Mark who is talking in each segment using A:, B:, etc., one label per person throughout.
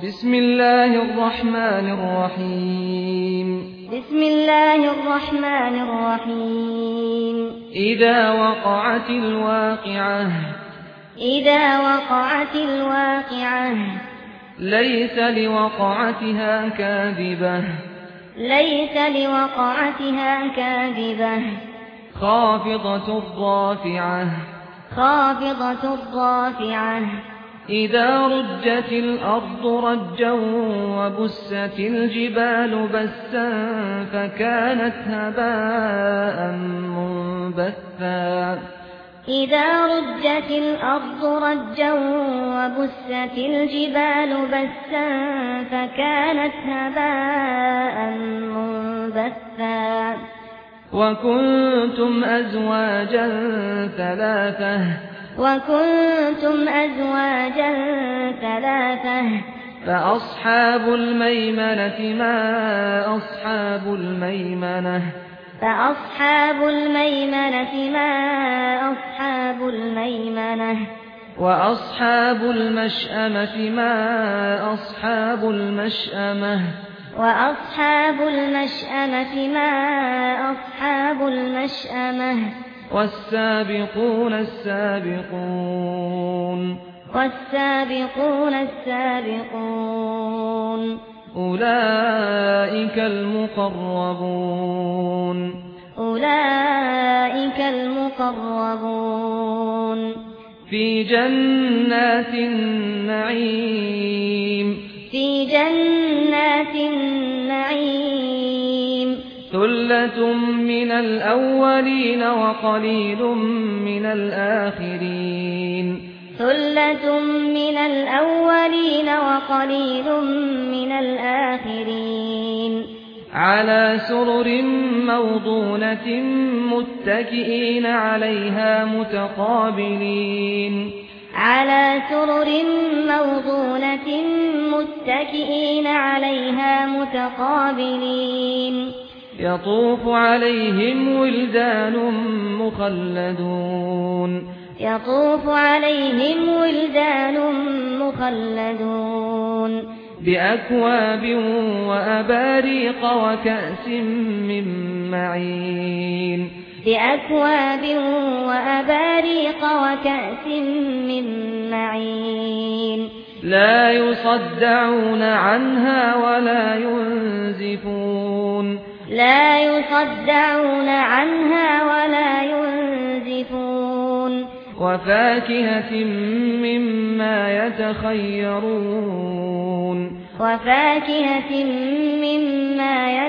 A: بسم الله الرحمن الرحيم
B: بسم الله الرحمن الرحيم
A: إذا وقعت الواقعة
B: إذا وقعت الواقعة
A: ليس لوقعتها كاذبة
B: ليس لوقعتها كاذبة
A: خافضة رافعة
B: خافضة رافعة
A: إذا رجت الأرض رجا وبست الجبال بسا فكانت هباء منبثا
B: إذا رجت الأرض رجا وبست الجبال بسا فكانت هباء منبثا
A: وكنتم أزواجا ثلاثة
B: وكنتم أزواجا ثلاثة
A: فأصحاب الميمنة ما أصحاب الميمنة
B: فأصحاب الميمنة ما أصحاب الميمنة
A: وأصحاب المشأمة ما أصحاب المشأمة
B: وأصحاب المشأمة ما أصحاب المشأمة
A: والسابقون السابقون
B: والسابقون السابقون
A: أولئك المقربون
B: أولئك المقربون
A: في جنات النعيم
B: في جنات النعيم
A: ثلة من الأولين وقليل من الآخرين
B: ثلة من الأولين وقليل من الآخرين
A: على سرر موضونة متكئين عليها متقابلين
B: على سرر موضونة متكئين عليها متقابلين
A: يطوف عليهم ولدان مخلدون
B: يطوف عليهم ولدان مخلدون
A: بأكواب وأباريق وكأس من معين
B: بأكواب وأباريق وكأس من معين
A: لا يصدعون عنها ولا ينزفون
B: لا يصدعون عنها ولا ينزفون
A: وفاكهة مما يتخيرون
B: وفاكهة مما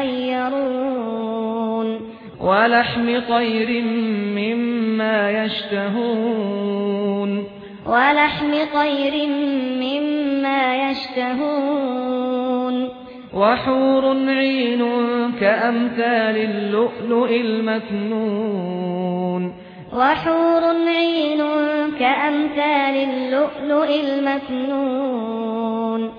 B: يتخيرون
A: ولحم طير مما يشتهون
B: ولحم طير مما يشتهون
A: وحور عين كأمثال اللؤلؤ المكنون
B: وحور عين كأمثال اللؤلؤ المكنون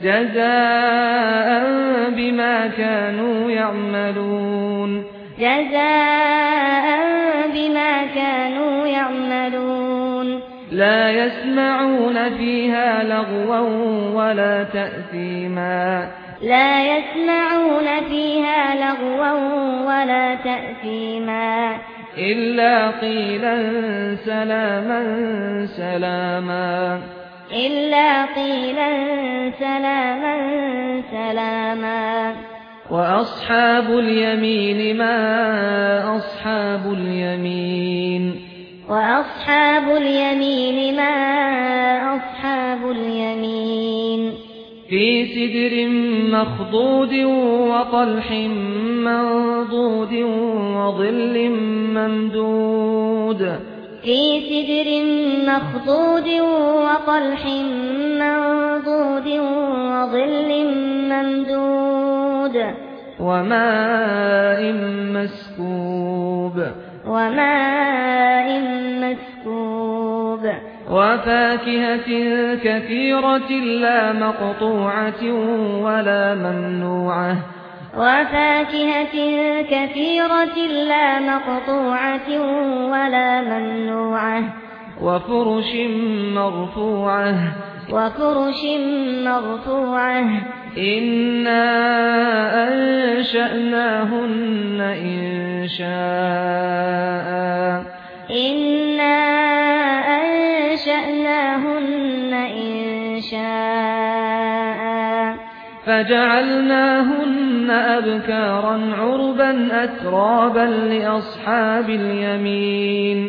A: جزاء بما كانوا يعملون
B: جزاء بما كانوا يعملون
A: لا يسمعون فيها لغوا ولا تأثيما
B: لا يسمعون فيها لغوا ولا تأثيما
A: إلا قيلا سلاما سلاما
B: إلا قيلا سلاما سلاما
A: وأصحاب اليمين ما أصحاب اليمين
B: وأصحاب اليمين ما أصحاب اليمين
A: في سدر مخضود وطلح منضود وظل ممدود
B: في سدر مخضود وطلح منضود وظل ممدود
A: وماء مسكوب
B: وماء مسكوب
A: وفاكهة كثيرة لا مقطوعة ولا ممنوعة
B: وفاكهة كثيرة لا مقطوعة ولا ممنوعة
A: وفرش مرفوعة
B: وفرش مرفوعة
A: إنا أنشأناهن إنشاء
B: إنا أنشأناهن إنشاء
A: فجعلناهن أبكارا عربا أترابا لأصحاب اليمين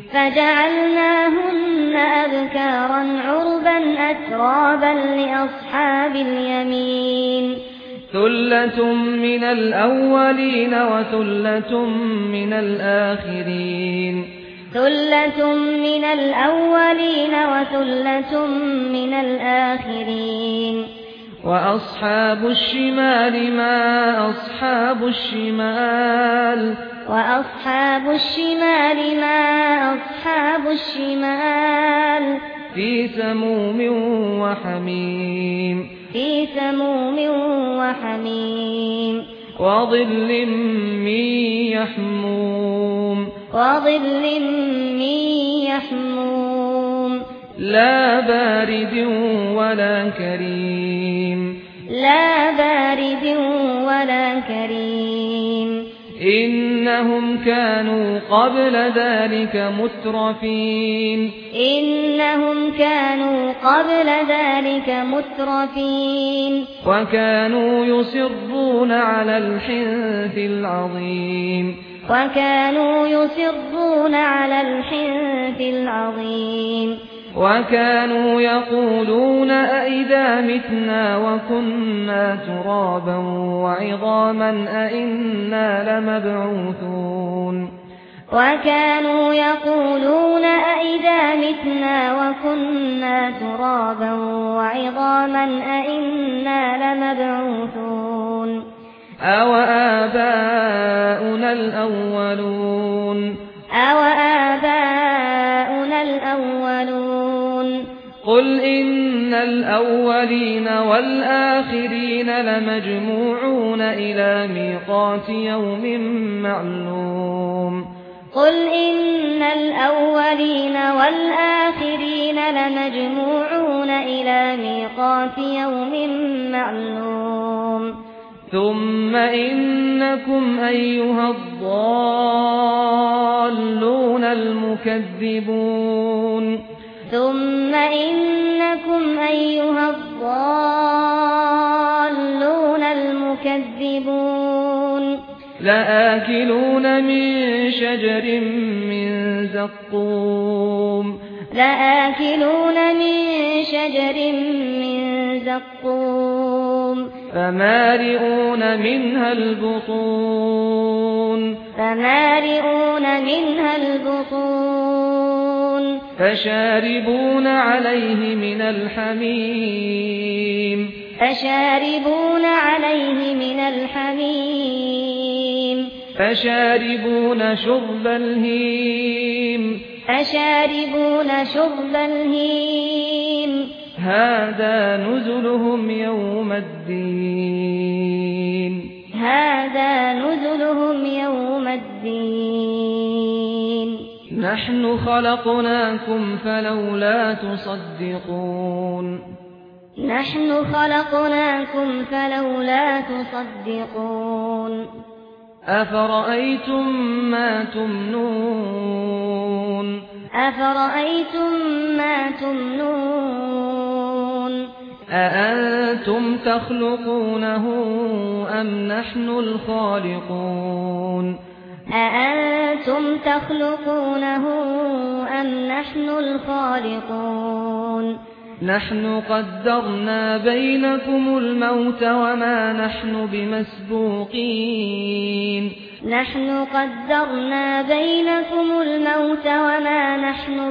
B: فجعلناهن أبكارا عربا أترابا لأصحاب اليمين
A: ثلة من الأولين وثلة من الآخرين
B: ثلة من الأولين وثلة من الآخرين
A: وأصحاب الشمال ما أصحاب الشمال
B: وأصحاب الشمال ما أصحاب الشمال
A: في سموم وحميم
B: في سموم وحميم
A: وظل من يحموم
B: وظل من يحموم
A: لا بارد ولا كريم
B: لا بارد ولا كريم
A: إنهم كانوا قبل ذلك مترفين
B: إنهم كانوا قبل ذلك مترفين
A: وكانوا يصرون على الحنث العظيم
B: وكانوا يصرون على الحنث العظيم
A: وكانوا يقولون أئذا متنا وكنا ترابا وعظاما أئنا لمبعوثون
B: وكانوا يقولون أئذا متنا وكنا ترابا وعظاما أئنا لمبعوثون
A: أو آباؤنا الأولون
B: أو آباؤنا الأولون
A: قل إن الأولين والآخرين لمجموعون إلى ميقات يوم معلوم
B: قل إن الأولين والآخرين لمجموعون إلى ميقات يوم معلوم
A: ثم إنكم أيها الضالون المكذبون
B: ثم إنكم أيها الضالون المكذبون
A: لآكلون من شجر من زقوم
B: لآكلون من شجر من زقوم
A: فمالئون منها البطون
B: فمالئون منها البطون
A: فشاربون عليه من الحميم
B: فشاربون عليه من الحميم
A: فشاربون شرب الهيم
B: فشاربون شرب الهيم
A: هذا نزلهم يوم الدين
B: هذا نزلهم يوم الدين
A: نحن خلقناكم فلولا تصدقون
B: نحن خلقناكم فلولا تصدقون
A: أفرأيتم ما تمنون
B: أفرأيتم ما تمنون
A: أأنتم تخلقونه أم نحن الخالقون
B: أأنتم تخلقونه أم نحن الخالقون
A: نحن قدرنا بينكم الموت وما نحن بمسبوقين
B: نحن قدرنا بينكم الموت وما نحن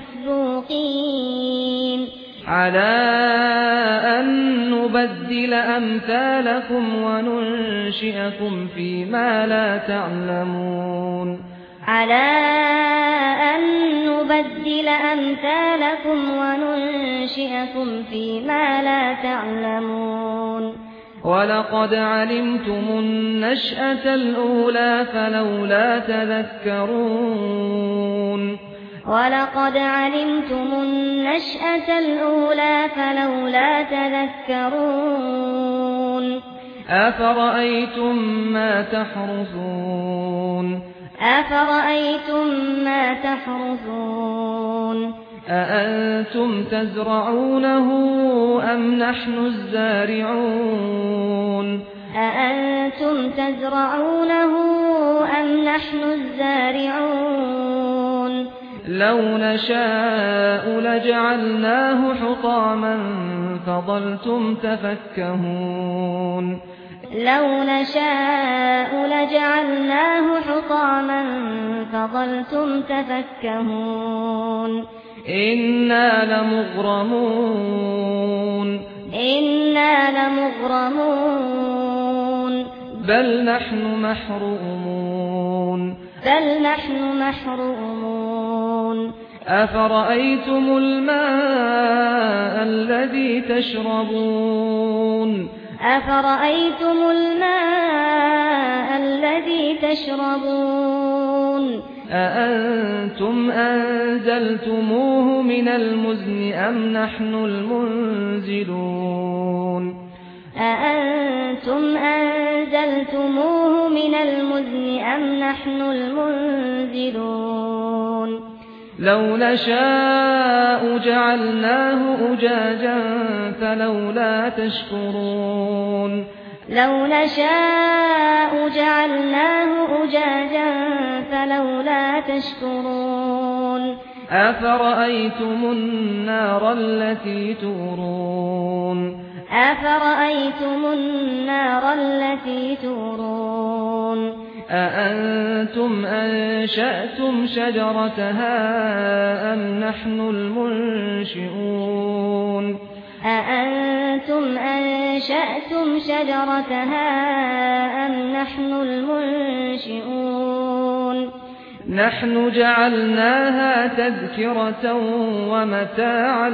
B: بمسبوقين
A: على أن نبدل أمثالكم وننشئكم فيما لا تعلمون
B: على أن نبدل أمثالكم وننشئكم فيما لا تعلمون
A: ولقد علمتم النشأة الأولى فلولا تذكرون
B: ولقد علمتم النشأة الأولى فلولا تذكرون
A: أفرأيتم ما تحرثون
B: أفرأيتم ما تحرثون
A: أأنتم تزرعونه أم نحن الزارعون
B: أأنتم تزرعونه أم نحن الزارعون
A: لو نشاء لجعلناه حطاما فظلتم تفكهون
B: لو نشاء لجعلناه حطاما فظلتم تفكهون
A: إنا لمغرمون بل نحن محرومون أفرأيتم الماء الذي تشربون أأنتم أنزلتموه من المزن أم نحن المنزلون لو نشاء جعلناه أجاجا فلولا تشكرون أفرأيتم النار التي تورون أأنتم أنشأتم شجرتها أم نحن المنشئون نحن جعلناها تذكرة ومتاعا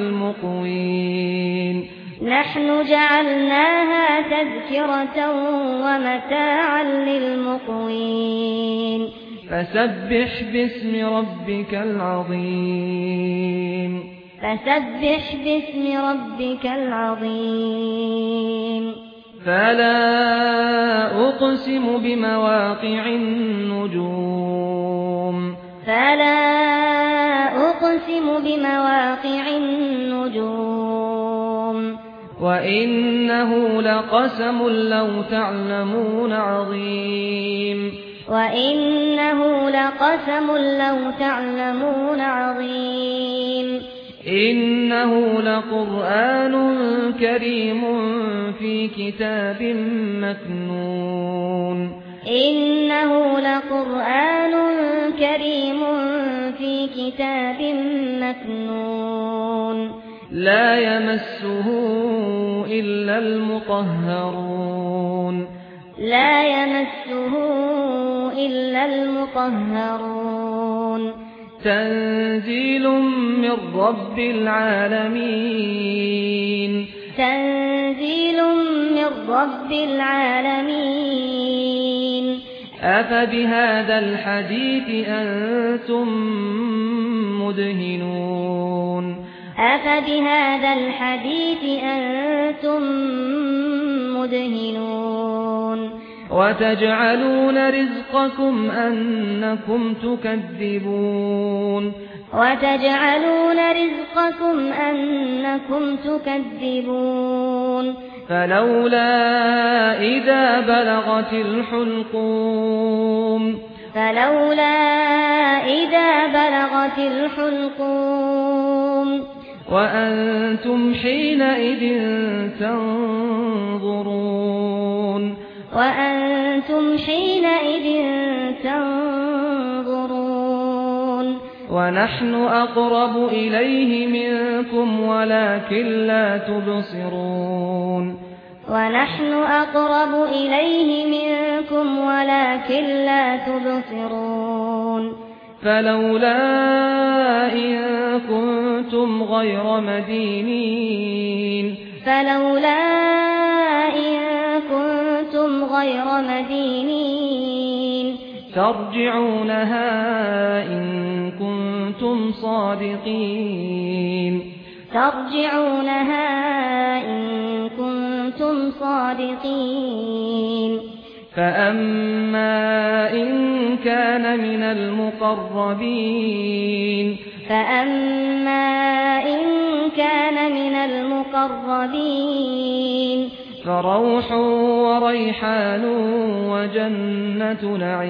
A: للمقوين فسبح باسم ربك العظيم فلا أقسم بمواقع النجوم وإنه لقسم لو تعلمون عظيم إنه لقرآن كريم في كتاب مكنون لا يمسه إلا المطهرون تنزيل من رب العالمين أفبهذا الحديث أنتم مدهنون وتجعلون رزقكم أنكم تكذبون فلولا إذا بلغت الحلقوم وأنتم حينئذ تنظرون ونحن أقرب إليه منكم ولكن لا تبصرون فلولا إن كنتم غير مدينين ترجعونها إن كنتم كنتم صادقين
B: ترجعونها إن كنتم صادقين
A: فأما إن كان من المقربين فروح وريحان وجنة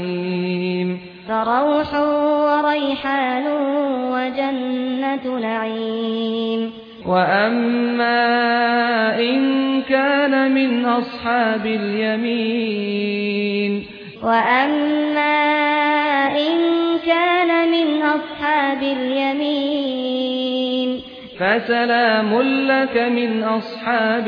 A: نعيم وأما إن كان من أصحاب اليمين فسلام لك من أصحاب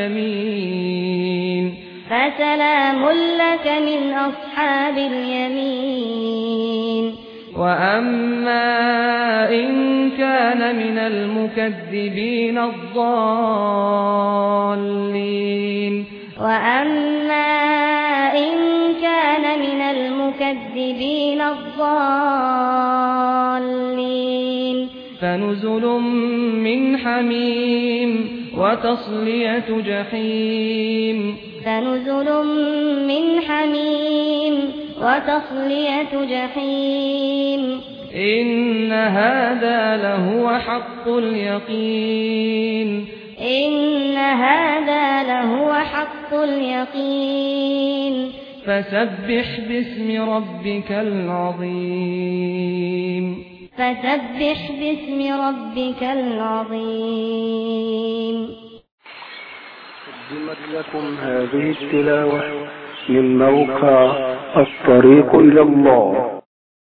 A: اليمين وأما إن كان من المكذبين الضالين فنزل من حميم وتصلية جحيم إن هذا لهو حق اليقين فسبح باسم ربك العظيم
C: قدمت لكم هذه التلاوة من موقع الطريق إلى الله.